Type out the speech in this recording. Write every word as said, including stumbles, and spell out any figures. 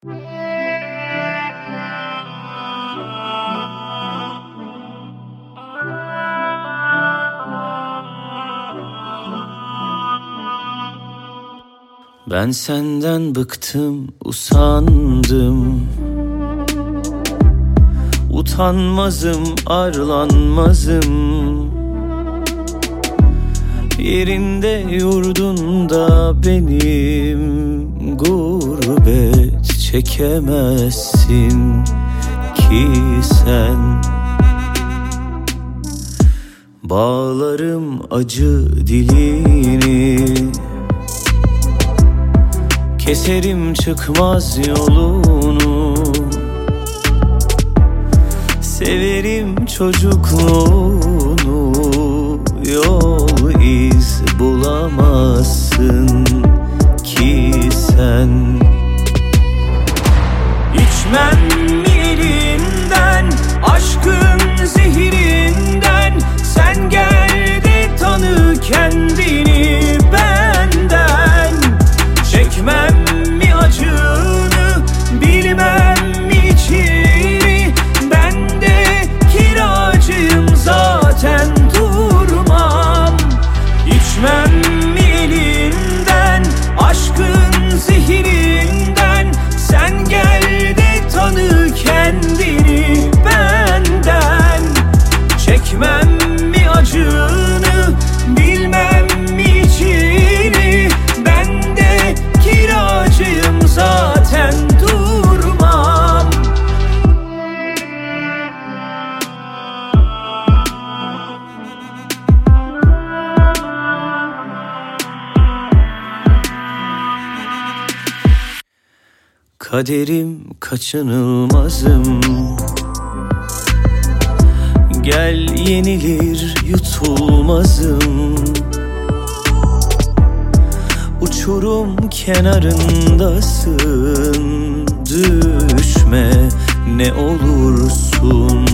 Ben senden bıktım, usandım. Utanmazım, arlanmazım. Yerinde yurdunda benim gurbet çekemezsin ki sen. Bağlarım acı dilini, keserim çıkmaz yolunu. Severim çocukluğunu, yol iz bulamazsın ki sen. İçmem mi elinden, aşkın zehirinden? Sen gel de tanı kendini benden. Çekmem mi acını, bilmem mi içini? Ben de kiracıyım zaten, durmam. İçmem mi elinden, aşkın zehirinden? Sen gel de tanı kendini benden. Çekmem mi acını, bilmem mi içini? Ben de kiracıyım zaten, durmam. Kaderim kaçınılmazım. Gel yenilir yutulmazım. Uçurum kenarındasın, düşme ne olursun